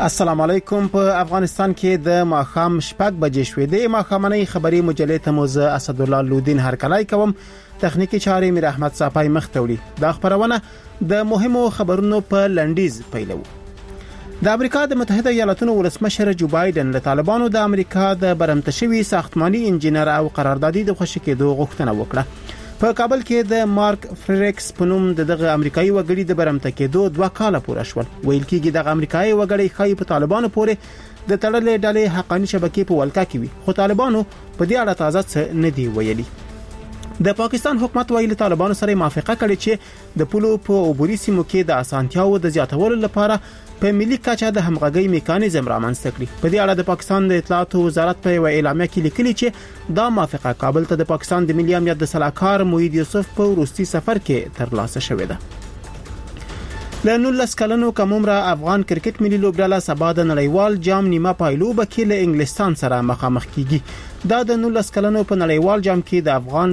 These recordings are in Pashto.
السلام علیکم. په افغانستان کې د ماښام 6 بجې شوې. د ماښامنۍ خبري مجلې ته موزه اسدالله لودین هرکلای کوم. تخنیکی چارې میر احمد صافای مختوړي. دا خبرونه د مهمو خبرونو په لنډیز پیلو. د امریکا د متحده ایالاتونو ولسمشر جو بایدن له طالبانو د امریکا د برمتشوي ساختماني انجینر او قراردادي د خوشی کېدو غوښتنه وکړه. په کابل کې د مارک فریکس په نوم دغه امریکایي وګړي د برمته کېدو 2 کاله پوره شول. ویل کېږي دغه امریکایي وګړي خای په طالبانو پورې د تړلې ډلې حقاني شبکې په ولکا کې وي، خو طالبانو په دې اړه تازه څه نه دی ویلي. د پاکستان حکومت ویلي طالبانو سره موافقه کړې چې د پولو په عبوري سیمو کې د اسانتیاو د زیاتولو لپاره په ملي کچه د همغږي میکانیزم رامنځته کړي. په دې اړه د پاکستان د اطلاعات وزارت په اعلامیه کې لیکلي چې دا موافقه کابل ته د پاکستان د ملي امنیت د صلاحکار موحد یوسف په وروستي سفر کې ترلاسه شوې ده. له 19 کلنو کم عمره افغان کرکټ ملي لوبډله سبا د نړیوال جام نیمه پایلوبه کې له انګلستان سره مخامخ کیږي. دا د 19 کلنو په نړیوال جام کې د افغان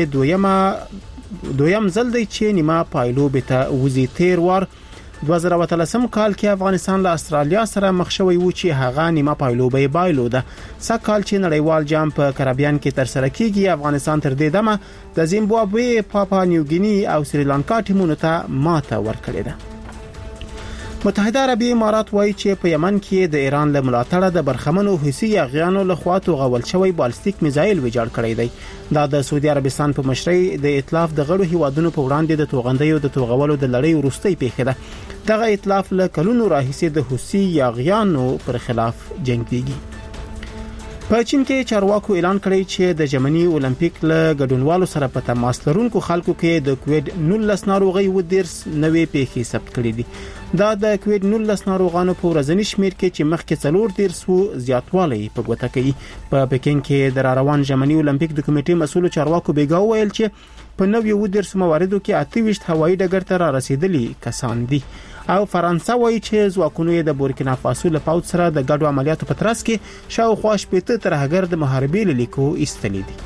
لوبډلې دویم ځل دی چې نیمه پایلوبه ته وزي. تیر وار 2013 کال کې افغانستان له استرالیا سره مخ شوی و چې هغه نیمه پایلوبه بایلوده. سکهال چې نړیوال جام په کریبیان کې تر سره کیږي، افغانستان تر دې دمه د زیمبابوې، پاپا نیوګینی او سریلانکا ټیمونو ته ماته ورکړې ده. متحده عربی امارات وایي چې په یمن کې د ایران له ملاتړه د برخمنو حوثي یاغیانو له خوا توغول شوی بالستیک میزایل ویجاړ کړی دی. دا د سعودي عربستان په مشرۍ د ائتلاف د غړو هیوادونو په وړاندې د توغندیو د توغولو د لړۍ وروستۍ پیښه ده. دغه ائتلاف له کلونو راهیسې د حوثي یاغیانو پر خلاف جنگ کوي. په چین کې چارواکو اعلان کړی چې د جرمني اولمپیک له ګډونوالو سره په تماس لرونکو خلکو کې د کووډ 19 ناروغي ودرس نوې پیښې ثبت کړې دي. دا د کووډ 19 ناروغانو په ورځنی شمیر کې چې مخکې 4 زیاتوالی په ګوته کوي. په پکین کې د روان جرمني اولمپیک د کمیټې مسؤل چارواکو بیګاو ویل چې په نوې ودرس مواردو کې 28 هوایي ډګر ته را رسیدلي کسان دي. او فرانسه وایي چې ځواکونو د بورکینا فاسو له پاوت سره د ګډو عملیاتو په ترڅ کې شاوخوا 80 ترهګر د محاربې لیکو ایستلې دي.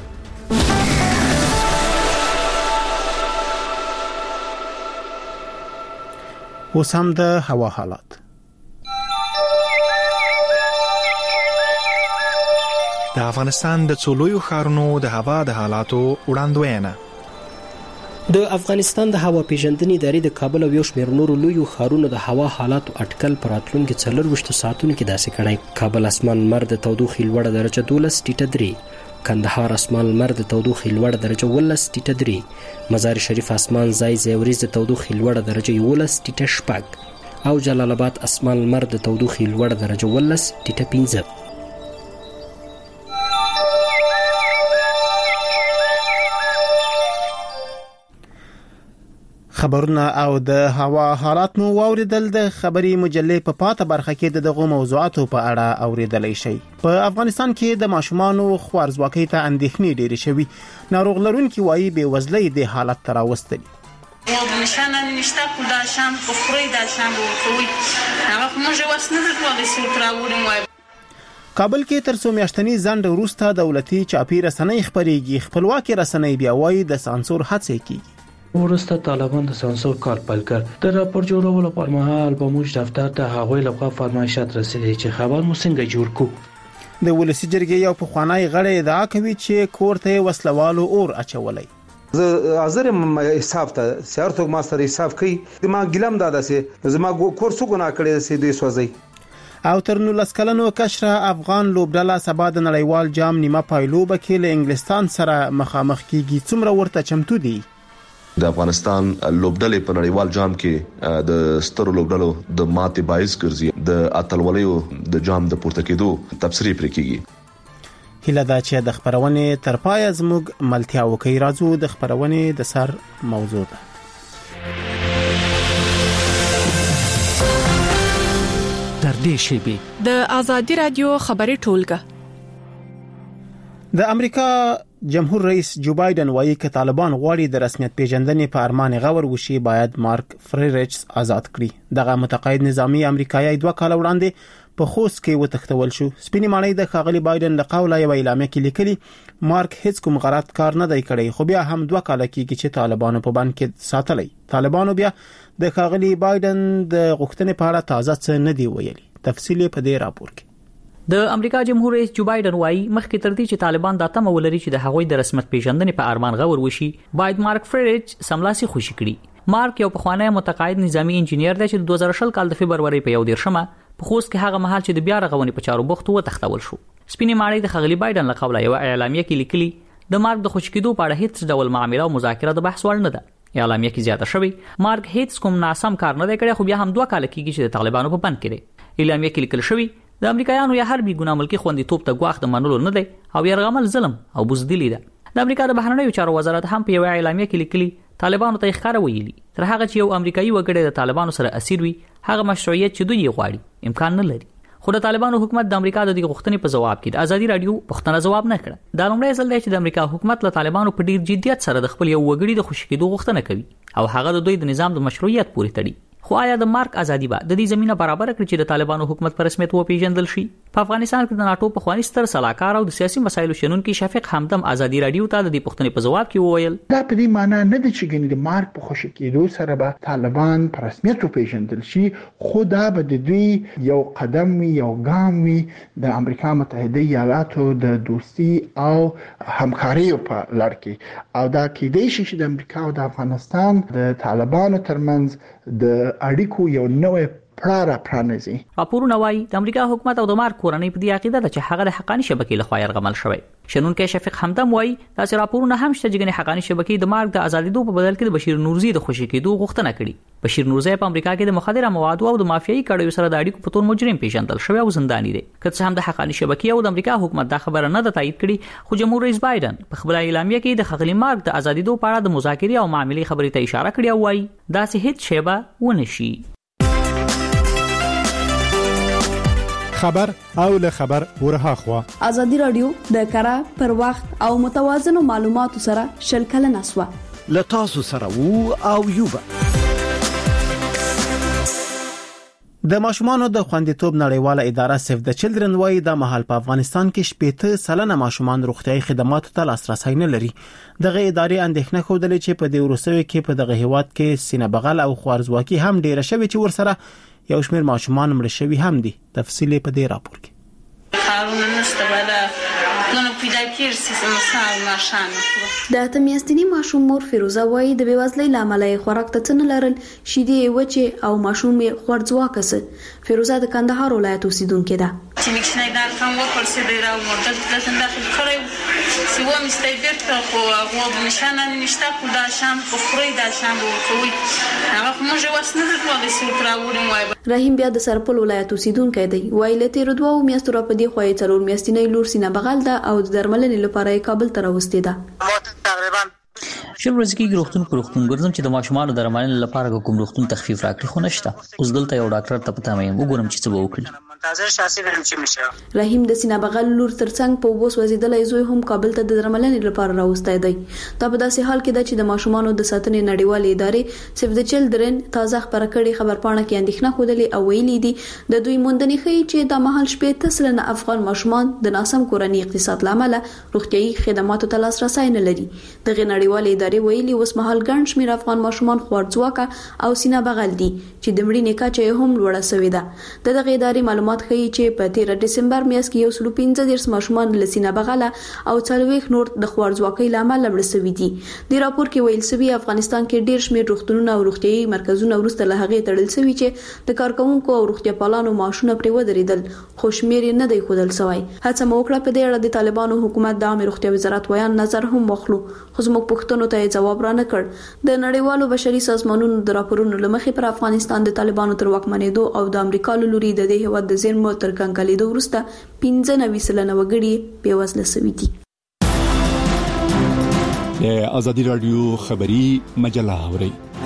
اوس هم د هوا حالات. د افغانستان د څولویو ښارونو د هوا د حالاتو وړاندوینه. د افغانستان د هوا پیژندنې ادارې د کابل او یو شمېر نورو لویو ښارونو د هوا حالاتو اټکل پر راتلونکو 24 ساعتونو کې داسې کړی. کابل اسمان لمر د تودوخې لوړه درجه 12.3، کندهار اسمان لمر د تودوخې لوړه درجه 12.3، مزار شریف اسمان ځای وریځ د تودوخې لوړه درجه 11.6 او جلال آباد اسمان لمر د تودوخې لوړه درجه 12.5. خبرونه او د هوا حالات مو واوریدل. د خبري مجلې په پاته برخه کې دغه موضوعاتو په اړه اوریدلای شئ. په افغانستان کې د ماشومانو خوارزواکۍ ته اندېښنې ډېرې شوي. ناروغ لرونکي وایي بې وزلۍ د حالت ته راوستلي. نشانه نشته کو دا شام خو خوري دا شام ورکوي هغه موږ وسنه درکوي سوترا وړم. کابل کې تر څو میاشتنی ځنډ وروسته دولتي چاپی رسنۍ خبريږي. خپلواکي رسنۍ بیا وایي د سانسور هڅې کوي. ورسته طالبان د سانسور کار پیل کړ. د راپور جوړولو پر مهال به موږ دفتر ته هغوی لخوا فرمایشات رسیدي چې خبر مو څنګه جوړ کو. د ولسی جرګې یو پخوانی غړی ادعا کوي چې کور ته وسلوالو اور اچولای. زه حاضر حساب ته سیارتو ماستر حساب کوي. ما ګلم داده سي زما کور څو ګنا کړی سي دوی سوځي. او تر 19 کلنو کشره افغان لوبډله سبا د نړیوال جام نیمه پایلوبه کې له انګلستان سره مخامخ کیږي. څومره ورته چمتو دي؟ د افغانستان لوبډلې په نړیوال جام کې د سترو لوبډلو د ماتې باعث ګرځي. د اتلولیو د جام د پورته کېدو تبصرې پرې کیږي. هیله ده چې د خبرونې تر پای زموږ ملتیا وکړي. راځو د خبرونې د سر موضوع ده. در دې شیبي د آزادي رادیو خبري ټولګه. د امریکا جمهور رئیس جو بایدن وایي چې طالبان غواړي د رسمیت پیژندنې په ارمان غور وشي باید مارک فریکس آزاد کړي. دغه متقاعد نظامی امریکایي 2 کال وړاندې په خوست کې وتښتول شو. سپینې ماڼۍ د ښاغلي بایدن له قوله یو اعلامیه کې لیکلي مارک هیڅ کوم غلط کار نه دی کړی، خو بیا هم 2 کال کېږي چې طالبانو په بند کې ساتلی. طالبانو بیا د ښاغلي بایدن د غوښتنې په اړه تازه څه نه دی ویلي. تفصیل په دې راپور کې. د امریکا جمهور رئیس جو بایدن وايي مخکې تر دې چې طالبان د تمه ولري چې د هغوی د رسمیت پیژندنې په ارمان غور وشي باید مارک فریج سملاسي خوشی کړي. مارک یو پخوانی متقاعد نظامی انجینیر دی چې 2020 کال د فبرवरी په 1 په خوست کې هغه مهال چې د بیا رغونې په چارو بوخت و تختول شو. سپینې ماڼۍ د خغلی بایدن له قبله یو اعلامیه کې لیکلي د مارک د خوشکېدو په اړه هیڅ ډول معامله او مذاکره د بحث وړ نه ده. اعلامیه کې زیاته شوی مارک هیڅ کوم ناسم کار نه دی کړی خو بیا هم 2 کال کېږي چې د طالبانو په بند کې دی. اعلامیه کې لیکل شوی د امریکایانو یا هر بي ګناه ملکی خوندیتوب ته غواخ د منلو نه دی او يرغمل ظلم او بزدلی ده. د امریکا د بهرنیو چارو وزارت هم په یو اعلامیه کې لیکلي طالبانو ته ښکاره ویلي تر هغه چې یو امریکایي وګړی د طالبانو سره اسیر وي هغه مشروعیت چې دوی غواړي امکان نه لري. خو د طالبانو حکومت د امریکا د دې غوښتنې په جواب کې د ازادي رادیو پښتنه جواب نه کړ. دا لومړی ځل دی چې د امریکا حکومت له طالبانو په ډیر جديت سره د خپل یو وګړي د خوشکېدو غوښتنه کوي او هغه د دوی د نظام د مشروعیت پورې تړي. خو آیا د مارک ازادي به د دې زمينه برابر کړي چې د طالبانو حکومت پر رسمیت وپیژندل شي؟ په افغانستان کې د ناتو په خواني ستر صلاحکار او د سیاسي مسایلو شنونکو شفیق حمدم ازادي رادیو ته د دې پوښتنې په جواب کې وویل دا په دې معنی نه ده چې ګنې د مارک په خوشی کېدو سره به طالبان پر رسمیت وپیژندل شي خو دا به د دوی یو قدم وي یو ګام وي د امریکا متحده ایالاتو د دوستي او همکاري په لړ کې او دا کېدای شي چې د امریکا او د افغانستان د طالبانو ترمنځ د اړیکو یو نوې پرانیزي. راپورونه وايي د امریکا حکومت او د مارک کورنۍ په دې عقیده ده چې هغه د حقاني شبکې لخوا يرغمل شوی. شنونکو شفیق حمدم وايي دا چې راپورونه هم شته چې حقاني شبکې د مارک د ازادیدو په بدل کې د بشیر نورزي د خوشی کېدو غوښتنه کړې. بشیر نورزي په امریکا کې د مخدره موادو او د مافیایي کړیو سره د اړیکو په تور مجرم پیژندل شوی او زنداني دی. که څه هم د حقاني شبکې او د امریکا حکومت دا خبره نه ده تایید کړې خو جمهور رئیس بایدن په خپل اعلامیه کې د خغلی مارک د ازادیدو په اړه د مذاکرې او معاملې خبرې ته اشاره کړې او وايي دا چې هیڅ شی به ونشي. خبر او له خبر ورها خوا ازادي رادیو د کره پر وخت او متوازن معلوماتو سره شلکل نسوه له تاسو سره وو او یوبا د ماشومانو د خوندیتوب نړیواله اداره سیف د چلډرن وايي د مهال په افغانستان کې 80% ماشومان روغتيایي خدماتو ته لاسرسي نه لري. دغه ادارې اندېښنه خوده چې په دې وروستیو کې په دغه هیواد کې سینه بغل او خوارزواکي هم ډیره شوی چې ورسره یو شمېر ماشومان مړ شوي هم دي. تفصیل په دې راپور کې. د اتمیاستینی ماشوم مور فیروزه وایي د بیوزلۍ لامل یې خوراک ته څنګه لرل شیدې وچه او ماشوم یې خوارځواکه سه. فیروزه د کندهار ولایت اوسیدونکې ده. چې میکشنای دار کوم ورپسې دی راو مردل دلته داخل کړو سیوا مستیبر ته خو هغه نشانه نشته خو دا شام خو خوري دا شام ورکوي هغه موږ واسنه ټول سي تراورم وای. رحیم بیا د سرپل ولایت اوسیدونکې دی. وایي لته رودو میاشتو را پدې خوې څلور میاشتې لور سینه بغل ده او د درملنې لپاره کابل ته راوستي ده. تقریبا شل ورځې کې روغتون ګرځم چې د ماشومانو د درملنې لپاره کوم روغتون تخفیف راکړي خو نشته. اوس دلته یو ډاکټر ته پته مې وګورم چې څه به وکړي. منتظر شاسي ورم چې مشه رحیم د سینه بغل لور ترڅنګ په وبوس وزیدلې زوی هم کابل ته د درملنې لپاره راوستي دی. دا په داسې حال کې ده چې د ماشومانو د ساتنې نړیوالې ادارې سیف د چلډرن تازه خبره کړې خبرپاڼه کې اندېښنه خوده او ویلي دي د دوی موندنې ښيي چې د مهال شپې تسلنه افغان ماشومان د ناسم کورنۍ اقتصاد لامل روغتيایي خدماتو ته لاسرسي نه لري. د نړیوالې ادارې ویلي اوس مهال ګڼ شمېر افغان ماشومان خوارځواکه او سینه بغل دي چې د مړینې کچه هم لوړه شوې ده. دغه ادارې معلومات ښيي چې په 13 دسمبر میاشت کې 115 ماشومان له سینه بغل او 40 نور د خوارځواکۍ لامل مړ شوي دي. د راپور کې ویل شوی افغانستان کې ډیر شمېر روغتونونه او روغتيایي مرکزونه ورسته له هغه تړل شوی چې د کارکونکو او روغتیا پالانو معاشونه پرې ودرېدل خو شمېر نه دی ښودل شوی. هڅه مو وکړه په دې اړه د طالبانو حکومت د عامه روغتیا وزارت ویان نظر هم واخلو خو زموږ پوښتنو ته جواب را نه کړ. د نړیوالو بشري سازمانونو د راپورونو لمخې پر افغانستان د طالبانو تر واکمنېدو او د امریکا له لوري د دې هیواد د زیرمو تر کنګلیدو وروسته 95% وګړي بیوزله شوي دي. د ازادي رادیو خبری مجله اوري.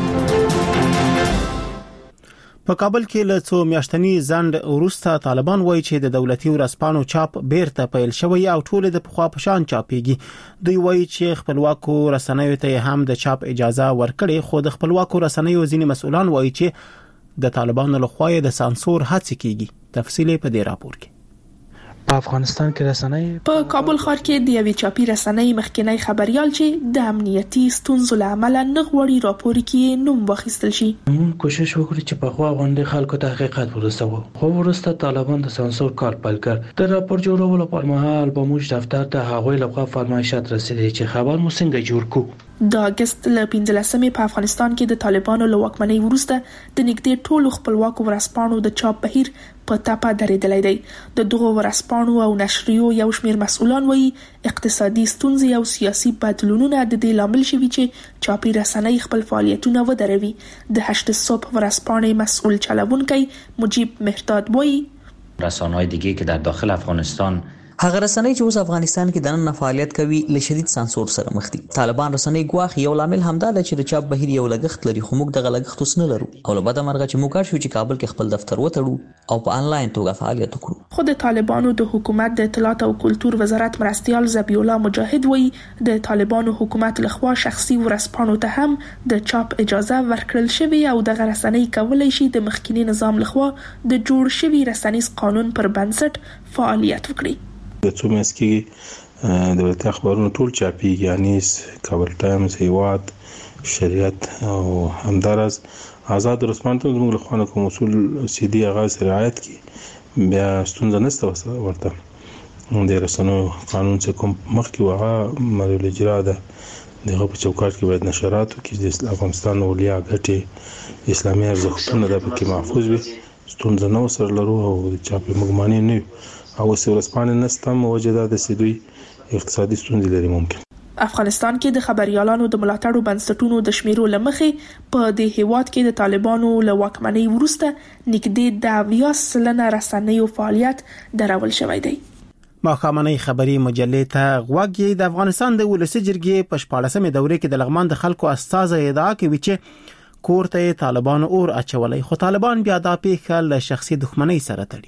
په کابل کې له څو میاشتنی ځند وروسته طالبان وایي چې د دولتي ورځپاڼو چاپ بیرته پیل شوی او ټول د پخوا په شان چاپېږي. دوی وایي چې خپلواکو رسنیو ته هم د چاپ اجازه ورکړي خو د خپلواکو رسنیو ځینې مسؤلان وایي چې د طالبانو لخوا د سانسور هڅه کیږي. تفصیل په دې راپور کې. په افغانستان کې رسنۍ په کابل ښار کې د یوې چاپی رسنۍ مخکنی خبريال چې د امنیتي ستونزو له امله نه غوړي راپور کې نوم واخیستل شي. موږ کوشش وکړو چې په خوا غونډې خلکو ته حقیقت ورسوو. خو وروسته طالبان د سانسور کار پیل کړ. د راپور جوړولو پر مهال به موږ دفتر ته هغوی لخوا فرمایشات رسیدي چې خبر مو څنګه جوړ کړو. د اگست ل 15مې په افغانستان کې د طالبانو له واکمنۍ وروسته د نږدې ټولو خپلواکو ورځپاڼو د چاپ بهیر په تاپه درېدلی دی. د دغو ورځپاڼو او نشریو یو شمېر مسؤلان وایي اقتصادي ستونزې او سیاسي بدلونونه د دې لامل شوي چې چاپی رسنۍ خپل فعالیتونه ودروي. د 8 صبح ورځپاڼې مسؤل چلوونکی مجیب مهرداد وایي رسانه‌های دیگه که در داخل افغانستان هغه رسنۍ چې اوس افغانستان کې د نن فعالیت کوي له شدید سانسور سره مخ دي. طالبان رسنۍ ګواخ یو لامل همدا ده چې د چاپ بهیر یو لګښت لري، خو موږ دغه لګښت اوس نه لرو او له بده مرغه چې موږ شو چې کابل کې خپل دفتر وتړو او په انلاین توګه فعالیت وکړو. خو د طالبانو د حکومت د اطلاعات او کلتور وزارت مرستيال ذبیح الله مجاهد وایي د طالبانو حکومت لخوا شخصي ورځپاڼو ته هم د چاپ اجازه ورکړل شوې او د رسنۍ کولای شي د مخکنی نظام لخوا د جوړ شوی رسنیز قانون پر بنسټ فعالیت وکړي. د څو میاشتې کې د ولایتي اخبارونو ټول چاپیږي، یعنی کابل ټایمز، هیواد، شریعت او همدارس آزاد رسمن ته موږ له خوانه کوم اصول سیدی اغاز رعایت کی بیا ستونزه نشته ورته د رسنیو قانون څخه کوم مخکې وغه مرول اجرا ده دغه په چوکاټ کې باید نشرات کې د افغانستان اولیا غټي اسلامي ارزښتونه د پکې محفوظ وي. ستونزه نو سره لرو او چاپی مګمانه نه او ورځپاڼې نستم وجدا د سیدوی اقتصادي ستونزې لري. ممکن افغانستان کې د خبريالانو د ملاتړو بنسټونو د شمیرو لمخې په د هیواد کې د طالبانو له واکمنۍ وروسته نږدې د 20% رسنیو فعالیت درول شوی دی. ماخامنۍ خبري مجلې ته غوږی د افغانستان د ولسی جرګې په 14مې دورې کې د لغمان د خلکو استازي ادعا کوي چې کورته طالبانو اور اچولای، خو طالبان بیا دا پیښه له شخصي دښمنۍ سره تړي.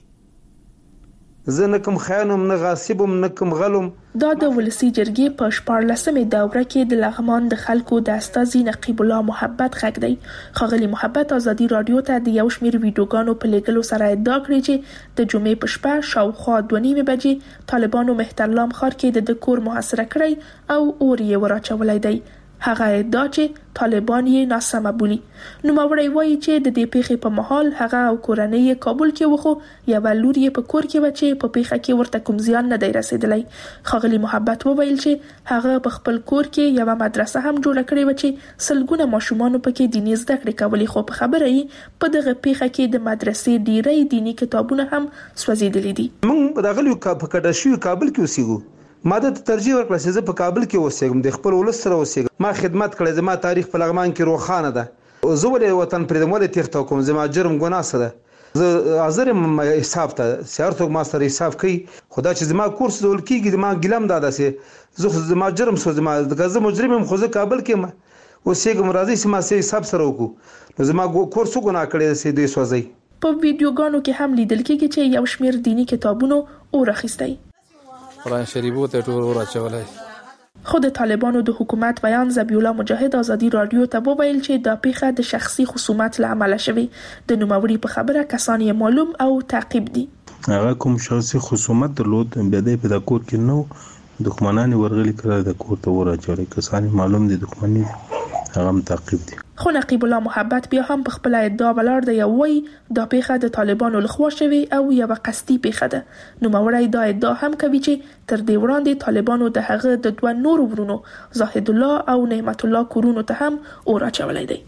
زه نه کوم خیانم نه غاصبم نه کوم غلم. دا د ولسی جرګې په 14مې دوره کې د لغمان د خلکو د استازي نقیب الله محبت غږ دی. ښاغلي محبت ازادي رادیو ته د یو شمېر ویډیوګانو په لګلو سره ادعا کړې چې د جمعې په شپه شاوخوا 2:30 بجې طالبانو مهترلام ښار کې د کور محاصره کړی او اور یې وراچولی دی. هغه ادعا چې طالبان یې ناسمه بولي. نوموړی وایي چې د دې پیښې په مهال هغه او کورنۍ یې کابل کې وخو یو لور یې په کور کې و چې په پیښه کې ورته کوم زیان نه دی رسیدلی. ښاغلي محبت وویل چې هغه په خپل کور کې یو مدرسه هم جوړه کړې و چې سلګونه ماشومان پکې دیني زده کړې کولې، خو په خبره یې په دغه پیښه کې د مدرسې ډیری دینی کتابونه هم سوځېدلي دي. موږ دغه په کډشي کابل کې اوسېږو. ما د ترجیح ورکړه چې زه په کابل کې اوسېږم، د خپل ولس سره اوسېږم. ما خدمت کړې، زما تاریخ په لغمان کې روښانه ده. زه ولې وطن پرېږدم، ولې تېښته کوم؟ زما جرم ګناه څه ده؟ زه حاضر یم حساب ته، سیار څوک ما سره حساب کوي. خو دا چې زما کورس ډول کېږي زما ګیلم دا داسې زه خو زما جرم څه، زما زه مجرم یم خو زه کابل کې یم اوسېږم. راځئ چې ما سره حساب سره وکړو. نو زما کورس څه ګناه کړی چې دوی سوځي. په ویډیوګانو کې هم لیدل کېږي چې یو شمېر دینی کتابونو اور اخیستی، قرآن شریفو ته ټول اور اچولای. خو د طالبانو د حکومت بیان ذبیح الله مجاهد ازادي رادیو ته وویل چې دا پیښه د شخصي خصومت له امله شوې. د نوموړي په خبره کسان یې معلوم او تعقیب دي. هغه کوم شخصي خصومت درلود، بیا د په کور کې نو دښمنان ورغلي کړه د کور ته ورچولې، کسان معلوم دي دښمنی هغه تعقیب دي. خو نقیب الله محبت بیا هم په خپل ادعا بلار دی او وایي دا پیښه د طالبانو لخوا شوې او یو قصدي پیښه ده. نوموړی دا ادعا هم کوي چې تر دې وړاندې طالبانو د هغه د 2 نورو ورونو زاهد الله او نعمت الله کورونو ته هم اور اچولی دی.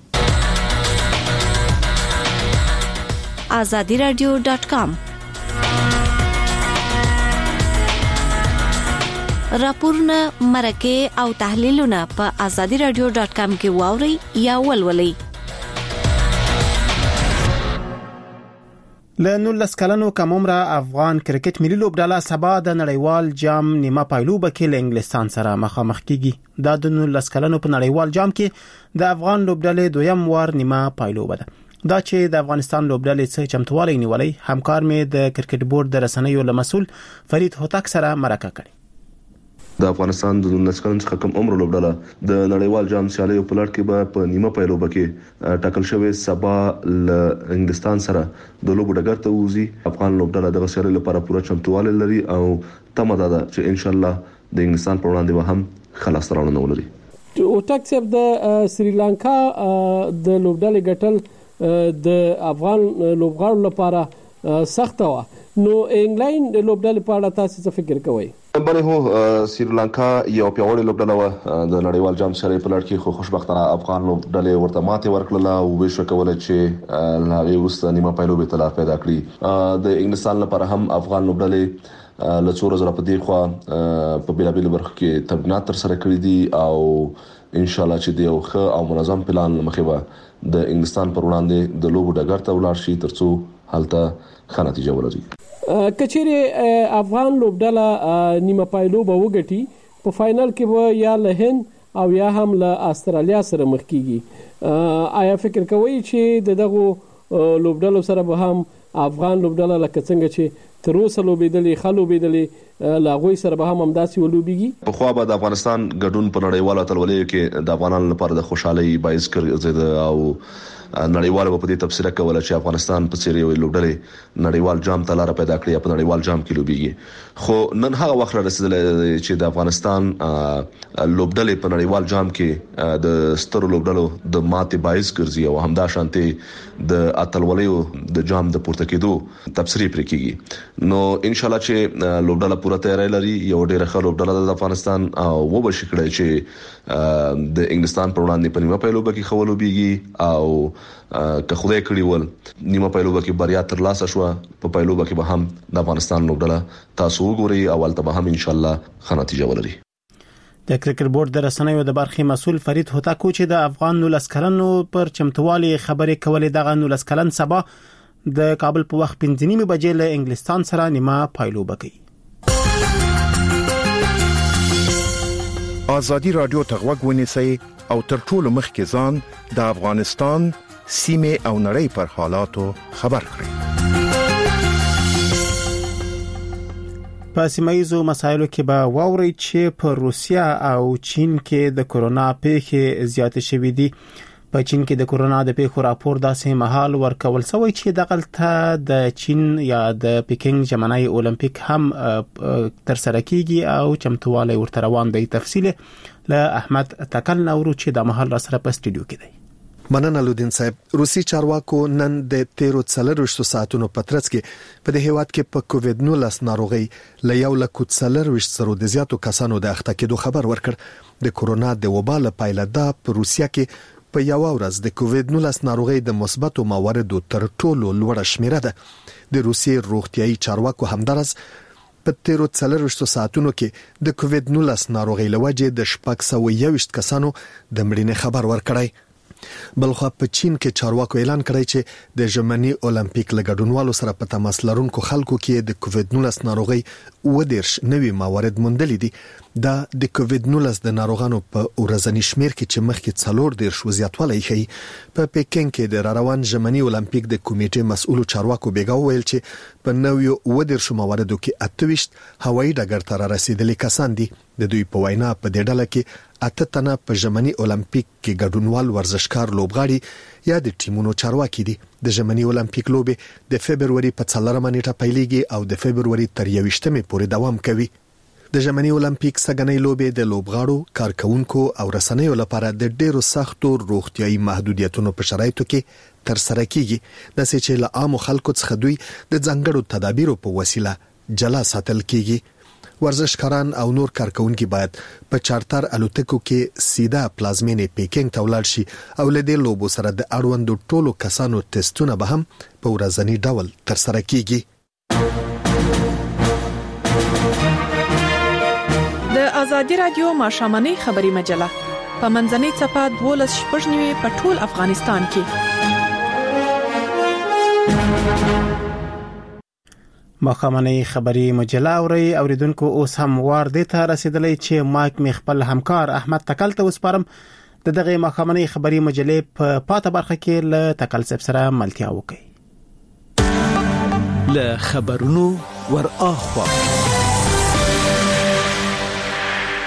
azadiradio.com راپورونه، مرکه او تحلیلونه په azadiradio.com کې واوري یا ولولئ. له 19 کلنو کم عمره افغان کرکټ ملي لوبډله سبا د نړیوال جام نیمه پایلوبه کې له انګلستان سره مخامخ کیږي. دا د 19 کلنو په نړیوال جام کې د افغان لوبډلې دویم وار نیمه پایلوبه ده. دا چې د افغانستان لوبډلې څخه چمتووالی نیولای، همکار مې د کرکټ بورډ د رسنیو له مسؤل فرید هوتک سره مرکه کړې. د افغانستان د 19 کلن څخه کم عمر لوبډله د نړیوال جام سیالیو په لړ کې به په نیمه پایلوبه کې ټاکل شوی سبا ل انګلستان سره د لوبو ډګر ته وځي. افغان لوبډله د سیالۍ لپاره پوره چمتووالی لري او تمه ده چې ان شاء الله د انګلستان په وړاندې به هم خلاص راوړنه ولري. او ټاکسب د سریلانکا د لوبډلې ګټل د افغان لوبغاړو لپاره سخت و. نو انګلند لوبډلې په اړه تاسو څه فکر کوئ؟ بله هو سریلانکا یو پیاوړی لوبډله و د نړیوال جام سیالۍ په لړ کې، خو خوشبختانه افغان لوبډلې ورته ماتې ورکړله او وشو کوله چې هغه وروسته نیمه پایلوبې ته لار پیدا کړي. د انګلستان لپاره هم افغان لوبډلې له څو ورځې په دې خوا په بیلابیلو برخو کې تمرینات تر سره کړي دي او ان شاء الله چې د یو ښه او منظم پلان مخې به د انګلستان پر وړاندې د لوبو ډګر ته ولاړ شي ترڅو هلته ښه نتیجه ولري. کچېرې افغان لوبډله نیمه پایلوبه وګټي په فائنل کې به یا له هند او یا هم له استرالیا سره مخ کیږي. آیا فکر کوئ چې دغه لوبډلو سره به هم افغان لوبډله لکه څنګه چې تر اوسه لوبېدلې خلوبېدلې لاغوي سره به هم همداسې ولوبېږي؟ په خو به د افغانستان ګډون په نړیوالو اتلولیو کې د افغانانو لپاره د خوشحالي باعث ګرځیده او نړیوالو په دې تفسیر کوله چې افغانستان په څیر یو لوبډلې نړیوال جام ته لار پیدا کړي په نړیوال جام کې لوبېږي. خو نن هغه وخت رسیدلی چې د افغانستان لوبډلې په نړیوال جام کې د سترو لوبډلو د ماتې باعث ګرځي او همدا شانتي د اتلولیو د جام د پورته کېدو تفسیر پرې کیږي. نو ان شاء الله چې لوبډله پوره تیاری لري، یو ډېر ښه لوبډله د افغانستان او وبشي کړی چې د انګلستان پر وړاندې په نیمه پایلوبه کې خولو بیږي او که خدای کړی ول نیمه پایلوبه کې بریا تر لاسه شو، په پایلوبه کې به هم د افغانستان لوبډله تاسو وګورئ او ولته به هم ان شاء الله ښه نتیجه ولري. د کرکټ بورډ د رسنیو د برخې مسؤل فرید هوتاکو چې د افغان 19 کلنو پر چمتووالي خبرې کولې، دغه 19 کلن سبا د کابل په وخت 5:30 بجې له انګلستان سره نیمه پایلوبه کوي. آزادی رادیو ته غوږ ونیسئ او تر ټولو مخکې ځان د افغانستان سیمه او نړۍ پر حالاتو خبر کړئ. په سیمایي مسایلو کې به واوري چې په روسیا او چین کې د کورونا پیښې زیاتې شوې دي. په چین کې د کورونا د پیښو راپور داسې مهال ورکول شوی چې دغلته د چین یا د پکینګ ژمنۍ اولمپیک هم تر سره کیږي او چمتووالی ورته روان دی. تفصیل له احمد تکل نورو چې د محل را سره په سټوډیو کې دی. مننه لودین صاحب. روسي چارواکو نن د 13 ساعتونو په ترڅ کې په دې هیواد کې په کووډ 19 ناروغي ل 140 سره د زیاتو کسانو د اخته کېدو خبر ورکړ. د کورونا د وبا له پایله د په روسیا کې په یو ورځ د کووډ 19 ناروغي د مثبتو مواردو تر ټولو لوړه شمیره ده. د روسي روغتيایي چارواکو همدارس په 13 ساعتونو کې د کووډ 19 ناروغي لوجه د 621 کسانو د مړینې خبر ورکړی. بلخو په چین کې چارواکو اعلان کړی چې د ژمنی اولمپیک لګډونوالو سره په تماس لرونکو خلکو کې د کووډ 19 ناروغي ودیرش نوي موارد موندلي دي. دا د کووډ 19 د ناروغانو په ورځنی شمیر کې چې مخکې 4 زیاتوالی ښیي. په پکینګ کې د روان ژمنی اولمپیک د کمیټې مسؤل چارواکو بیګا ویل چې په نویو ودیرش مواردو کې 28 هوایي ډګر ته رسیدلي کسان دي. د دوی په وینا په دې ډله کې 8 تنه په ژمنی اولمپیک کې ګډونوال ورزشکار لوبغاړي یا د ټیمونو چارواکي دي. د ژمنی اولمپیک لوبې د فبرवरी په 4 نیټه پیلېږي او د فبرवरी تر 21 پورې دوام کوي. د ژمنی اولمپیک سګنۍ لوبې د لوبغاړو، کارکونکو او رسنیو لپاره د ډېرو سختو روغتيایي محدودیتونو په شرایطو کې تر سره کیږي، د چې له عام خلکو څخه دوی د ځنګړو تدابیرو په وسیله جلا ساتل کیږي. ورزشکاران او نور کارکونکي باید په چارتر الوتکو کې سیده پلازمینې پکینګ ته ولاړ شي او له دې لوبو سره د اړوندو ټولو کسانو ټیسټونه به هم په ورځنی ډول تر سره کیږي. د آزادی رادیو ماشامنۍ خبري مجله په منځنۍ صفه 12 په ټول افغانستان کې. مخامنۍ خبري مجله اوریدونکو اوس هم وار دي ته رسیدلی چې مایک می خپل همکار احمد تکل ته وسپارم د دغه مخامنۍ خبري مجلې په پاته برخه کې له تکل سره ملتیا وکړي. له خبرونو ور اخوا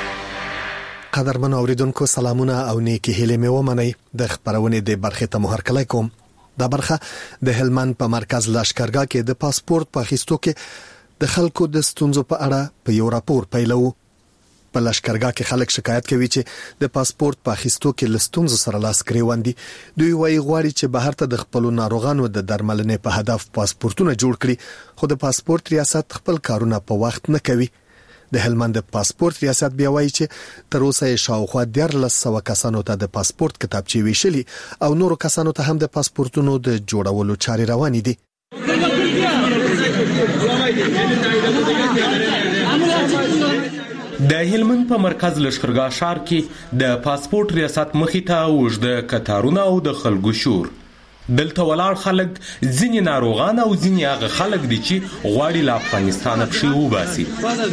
قدرمن اوریدونکو سلامونه او نیکی هیله مې ومنئ. د خبرونې د برخې ته مو هرکلی کوم. دا برخه د هلمند په مرکز لشکرګاه کې د پاسپورت په اخیستو کې د خلکو د ستونزو په اړه په یو راپور پیلو. په لشکرګاه کې خلک شکایت کوي چې د پاسپورت په اخیستو کې له ستونزو سره لاس ګریوان دي. دوی وايي غواړي چې بهر ته د خپل ناروغانو د درملنې په هدف پاسپورتونه جوړ کړي، خو د پاسپورت ریاست خپل کارونه په وخت نه کوي. د هلمند پاسپورت ریاست بیا وایي چې تر اوسه شاوخوا 1300 کسانو ته د پاسپورت کتابچې ویشلي او نورو کسانو ته هم د پاسپورتونو د جوړولو چارې روانې دي. د هلمند په مرکز لشکرګاه ښار کې د پاسپورت ریاست مخې ته اوږده کتارونه او د خلکو شور. دلته ولاړ خلک ځینې ناروغان او ځینې هغه خلک دي چې غواړي له افغانستانه پښې وباسي.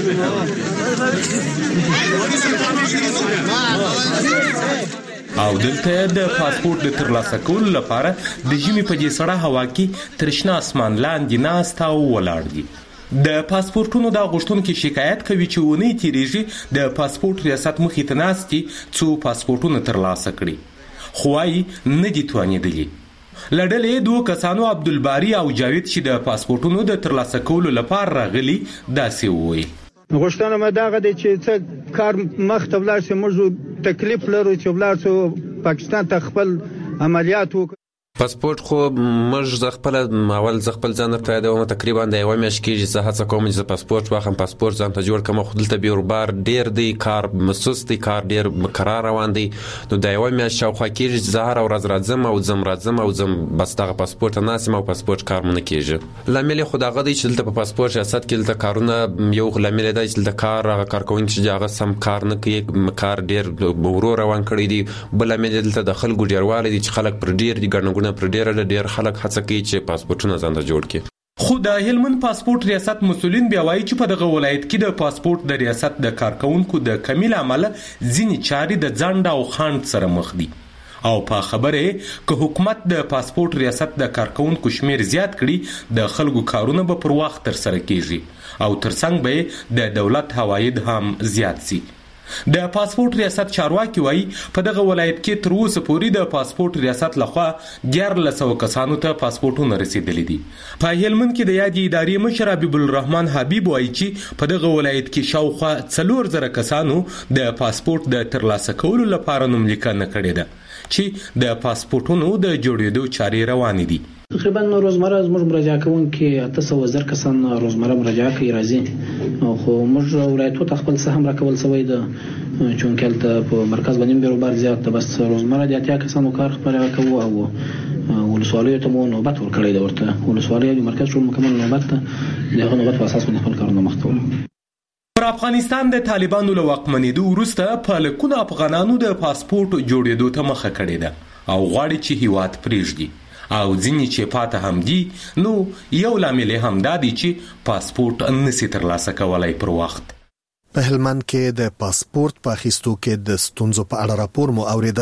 او دلته د پاسپورت د ترلاسه کولو لپاره د ژمي په دې سړه هوا کې تر شنه اسمان لاندې ناست او ولاړ دي. د پاسپورتونو د غوښتونکو شکایت کوي چې ونې تیریږي د پاسپورت ریاست مخې ته ناست دي څو پاسپورتونه ترلاسه کړي، خو وايي نه دي توانېدلي. لړلې دوه کسانو عبدالباری او جاوید چې د پاسپورتونو د ترلاسه کولو لپاره راغلي داسې وایي. غوښتنه مې دغه دی چې څه کار مخ ته ولاړ شي، موږ تکلیف لرو چې ولاړ شو پاکستان ته خپل عملیات وکړو. پاسپورت خو موږ خپل ځان ته پیدا تقریبا د یو میاشت کې زه هڅه کوم چې پاسپورت واخلم، پاسپورت ځان ته جوړ کړم، خو دلته بیروبار ډیر دی، کار مسوس دی، کار ډیر قرار روان دی. نو د یو میاشت شاوخوا کېږي چې زه هره ورځ راځم او ځم بس دغه پاسپورت ناسم او پاسپورت کار مونږ کېږي. لامل خو دغه دی چې دلته په پاسپورت ریاست کې دلته کارونه یو لامل دی چې دلته کارکوونکي چې هغه سم کار نه کوي، کار ډیر ورو روان کړی دی. بل لامل دلته د خلکو ډیروالی دی چې خلک پر ډیر دي ګڼه پر ډیر خلک هڅه کوي چې پاسپورتونه ځان ته جوړ کړي. خو د هلمند پاسپورت ریاست مسؤلین بیا وایي چې په دغه ولایت کې د پاسپورت د ریاست د کارکونکو د کمی له امله ځینې چارې د ځنډ او خنډ سره مخ دي. او په خبره که حکومت د پاسپورت ریاست د کارکونکو شمیر زیات کړي د خلکو کارونه به پر وخت تر سره کیږي او ترڅنګ به د دولت عواید هم زیات شي. د پاسپورت ریاست چارواکي وایي په دغه ولایت کې تر اوسه پورې د پاسپورت ریاست لخوا 1300 کسانو ته پاسپورتونه رسیدلي دي. په هلمند کې د یادې ادارې مشر حبیب الرحمن حبیب وایي چې په دغه ولایت کې شاوخوا 4000 کسانو د پاسپورت د ترلاسه کولو لپاره نوملیکنه کړې ده چې د پاسپورتونو د جوړېدو چارې روانې دي. تقریبا روزمره زموږ مراجعه کوونکي 800 کسان روزمره مراجعه کوي راځي، خو موږ ولایتو ته خپل سهم راکول سوی ده چون کله په مرکز باندې بیروبار زیات ده، بس روزمره د 80 کسانو کار خبره کوو او ولسوالیو ته مو نوبت ورکړی ده. ورته ولسوالۍ د مرکز ټول مکمل نوبت ده، دغه نوبت په اساس باندې خپل کارونه مخ ته وړو. پر افغانستان د طالبانو له واکمنېدو وروسته په لکونو افغانانو د پاسپورت جوړېدو ته مخه کړې ده او غواړي چې هیواد پرېږدي، او ځینې چې پاته هم دي. نو یو لامل هم دا دی چې پاسپورت نسی ترلاسه کولای پر وخت. په هلمند کې د پاسپورت په اخیستو کې د ستونزو په اړه راپور مو اوریده.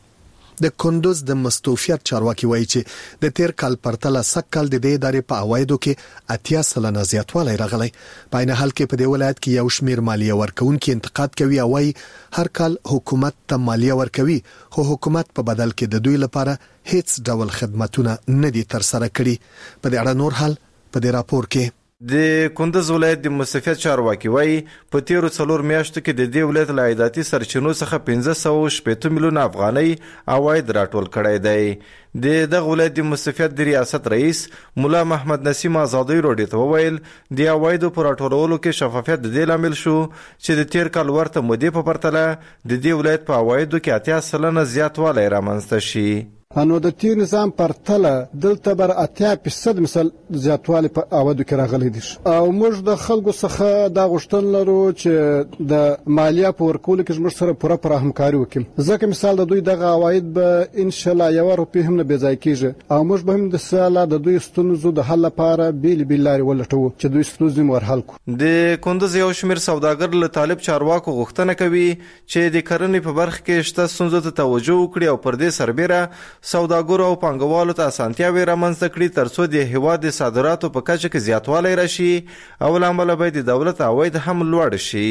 د کندوز د مستوفیت چارواکي وایي چې د تیر کال پرتله سکل د دې ادارې په عوایدو کې 80% زیاتوالی راغلی. په عین حال کې په دې ولایت کې یو شمیر مالیه ورکونکي انتقاد کوي او وايي هر کال حکومت ته مالیه ورکوي، خو حکومت په بدل کې د دوی لپاره هیڅ ډول خدماتونه نه دي تر سره کړي. په دې اړه نور حال په دې راپور کې. د کندوز ولایت د مستوفیت چارواکي وایي په تیرو 4 میاشتو کې د دې ولایت له عایداتي سرچینو څخه 560 میلیون افغانۍ عواید راټول کړی دی. دغه ولایت د مستوفیت د ریاست رئیس مولا محمد نسیم آزادی روډي ته وویل د عوایدو په راټولولو کې شفافیت د دې لامل شو چې د تیر کال ورته مودې په پرتله د دې ولایت په عوایدو کې 80% زیاتوالی رامنځته شي. نو د تیر نظام پرتله دلته بر 80% مثال زیاتوالی په عوایدو کې راغلی دي او موږ د خلکو څخه دا غوښتنه لرو چې د مالیه په ورکولو کې موږ سره پوره همکاري وکړو، ځکه مثال د دوی دغه عواید به ان شاء الله 1 روپۍ هم نه بېځای کیږي او موږ به هم د ساله د دوی ستونزو د حل لپاره بیل لارې ولټوو چې دوی ستونزې مو حل کړو. د کندوز یو شمیر سوداګر له طالب چارواکو غوښتنه کوي چې د کرنې په برخه کې شته ستونزو ته توجه وکړي او پر دې سربېره سوداګرو او پانګوالو ته اسانتیاوې رامنځته کړي ترڅو د هیواد د صادراتو په کچه کې زیاتوالی راشي او له امله به د دولت عواید هم لوړ شي.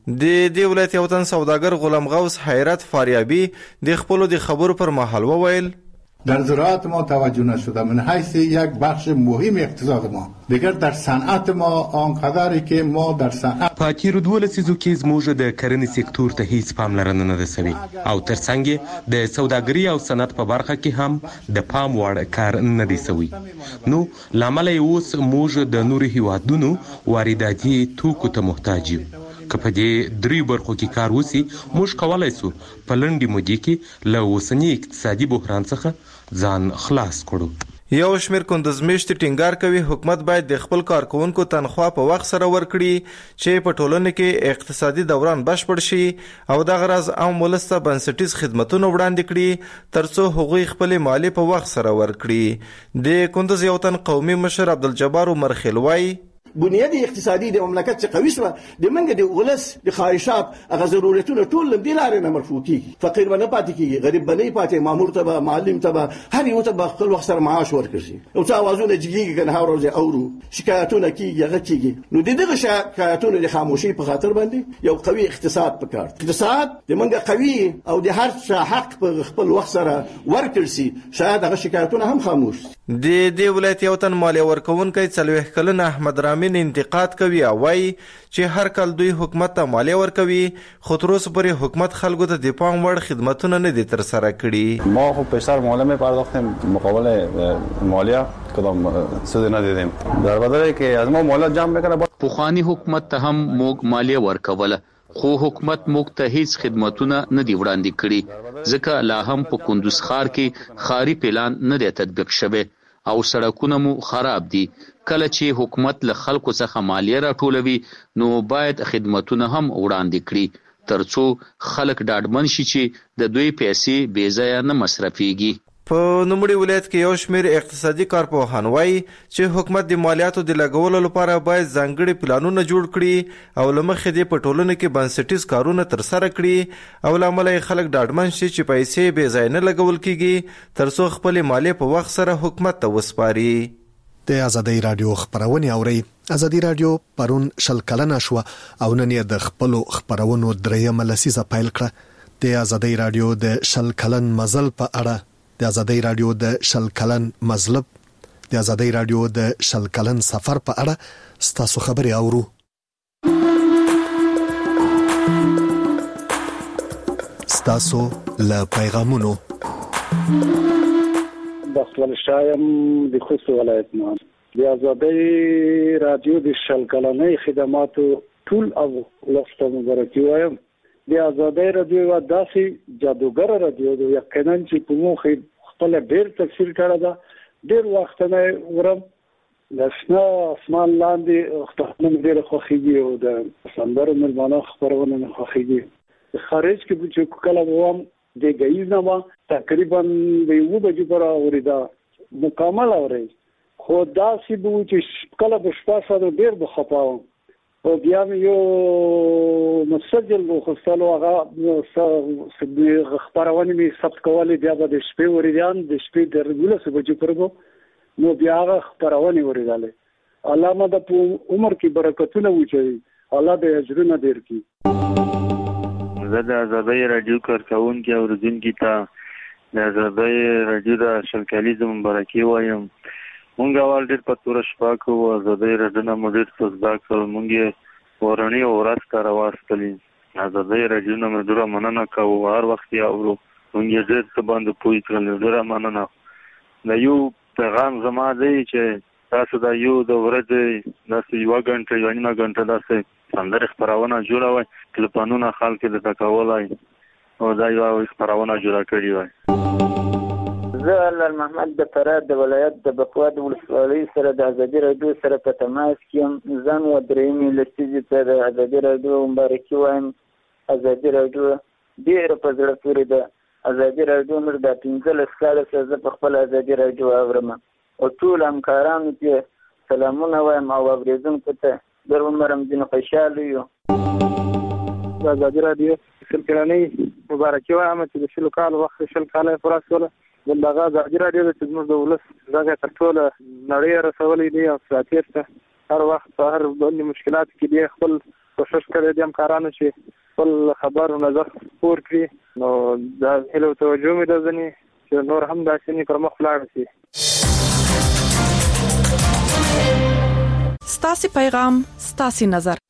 د دې ولایت یو تن سوداګر غلام غوث حیرت فاریابی د خپل د خبرو پر مهال وویل در زراعت ما توجه نشده من حیث یک بخش مهم اقتصاد ما دیگر در صنعت ما آنقدری که ما در صنعت په تیرو 12 لسیزو کې زموږ د کرنې سکتور ته هیڅ پاملرنه نه ده سوې او ترڅنګ د سوداګرۍ او صنعت په برخه کې هم د پام وړ کار نه دی سوی نو لامل اوس موږ د نورو هیوادونو وارداتي توکو ته محتاج یو که په دې درې برخو کې کار وسی موږ کولای سو په لنډې مودې کې له اوسني اقتصادي بحران څخه ځان خلاص کړو یو شمیر کندزمیشت ټینګار کوي حکومت باید د خپل کارکونکو تنخواه په وخت سره ورکړي چې په ټولنه کې اقتصادي دوران بشپړ شي او د غرض عام ولس ته بنسټیز خدماتونه وړاندې کړي ترڅو هغوی خپل مالی په وخت سره ورکړي د کندز یو تن قومي مشر عبدالجبار مرخیل وایي بنیاد اقتصادي د مملکت څخه قوي شوه د منګه د ولس د خواهشات هغه ضرورتونه ټول لدې لارې نه مرفوع کیږي فقیر باندې پاتې کیږي غریب باندې پاتې مامور ته به معلم ته به هر یو ته به خپل وخت سره معاش ورکړي او څه اوازونه جګیږي کنه هر ورځ اورو شکایتونه کیږي هغه کیږي نو دغه شکایتونه د خاموشي په خاطر باندې یو قوي اقتصاد پکار اقتصاد د منګه قوي او د هر څه حق په خپل وخت سره ورکړي شي شاید هغه شکایتونه هم خاموش د دې ولایت یو تن مالی ورکونکي 40 کلن احمد رامین انتقاد کوي او وايي چې هر کال دوی حکومت ته مالی ورکوي خو تر اوسه پورې حکومت خلکو ته د پام وړ خدماتونه نه دي تر سره کړي ما خب بیشتر مالیه می‌پرداختیم مقابل مالیه کدام سود ندیدیم در بدل که از ما مالیات جمع میکنه پخوانی حکومت ته هم موږ مالیه ورکوله خو حکومت موږ ته هیڅ خدماتونه نه دی وړاندې کړي ځکه لا هم په کندوز ښار کې ښاري پلان نه دی تطبیق شوی او سړکونه مو خراب دي کله چې حکومت له خلکو څخه مالیه راټولوي نو باید خدماتونه هم وړاندې کړي ترڅو خلک ډاډمن شي چې د دوی پیسې بې ځایه نه مصرفيږي په نوموړي ولایت کې یو شمیر اقتصادي کارپوهان وایي چې حکومت د مالیاتو د لګولو لپاره باید ځانګړي پلانونه جوړ کړي او له مخې د په ټولنه کې بنسټیز کارونه ترسره کړي او له امله یې خلک ډاډمن شي چې پیسې بې ځایه نه لګول کیږي ترڅو خپل مالیه په وخت سره حکومت ته وسپاري د ازادي رادیو خبرونه اوري ازادي رادیو پرون شل کلنه شو او نن یې د خپل خبرونو درېمه لسیزه پیل کړه د ازادي رادیو د شل کلن مزل په اړه د ازادي رادیو د شل کلن مزلب د ازادي رادیو د شل کلن سفر په اړه ستاسو خبري اورو ستاسو له پیغامونو بخل شایم د خوست ولایت نه د ازادي رادیو د شل کلنې خدماتو ټول او لاسته مبارکي وایم د ازادي رادیو و داسې جادوګر رادیو د یقینا چې په موخه خپل ډېر تفسیر کړی دا ډېر وخت نه ورم لسنا اسمان لاندې خپل ډېر خوخيږي او د سندرو ملمانو خبرونه نه خوخيږي خارج کې چې کله ووم د غیزنه ما تقریبا د یو بجې پر اوریدا مکمل اوري خو داسې بو چې کله په شپه سره ډېر بخپاوم او بیا مې یو مسجل وخصلو هغه خبرونه مې ثبت کولې بیا د شپې وریدان د شپې د رګوله څخه بچو پرګو نو بیا هغه خبرونه وریداله علامه د عمر کې برکتونه وچوي الله دې اجرونه ډیر کړي زه د ازادي رادیو کارکونکو اوریدونکو ته د ازادي رادیو د شلکالیزم مبارکي وایم مونږ اول ډېر په تور شپه کو ازادي رادیو نه مدیر څخه کړ مونږ ورانی اورات کار واستلې ازادي رادیو نه مدیر مننه کوو هر وخت یې اورو مونږ ډېر څه باندې پوي کړل ډېر مننه د یو پیغام زما دی چې تاسو د یو د ورځې د یو غنټه یو نیمه غنټه داسې سندره خبرونه جوړوي ټلیفونونه خلک د تکولای او دا یو خبرونه جوړه کړی وای زه الله محمد د فراد د ولایت د بکواد ولسوالۍ سره د ازادي رادیو سره په تماس کې ځان و درېمې لسیزې ته د ازادي رادیو مبارکي وایم ازادي رادیو ډېر په زړه پورې ده ازادي رادیو موږ د 15 کال څخه په خپل ازادي رادیو اورم او ټول همکارانو ته سلامونه وایم او اوریدونکو ته ډېر عمرم دین خوشاله یو د ازادي رادیو سلکراني مبارکي وایم چې د شلو کال وخت شل کال پوره شول دغه ازادي رادیو د زموږ د ولس دغه ټول نړۍ رسولې دي او ساتیر ته هر وخت په هر باندې مشکلات کې دی خپل کوشش کړی دي همکارانو چې خپل خبر او نظر خپور کړي نو دا هیله توجه مې ده ځنې چې نور هم داسې نه پر مخ لاړ شي. ستاسو پیغام ستاسو نظر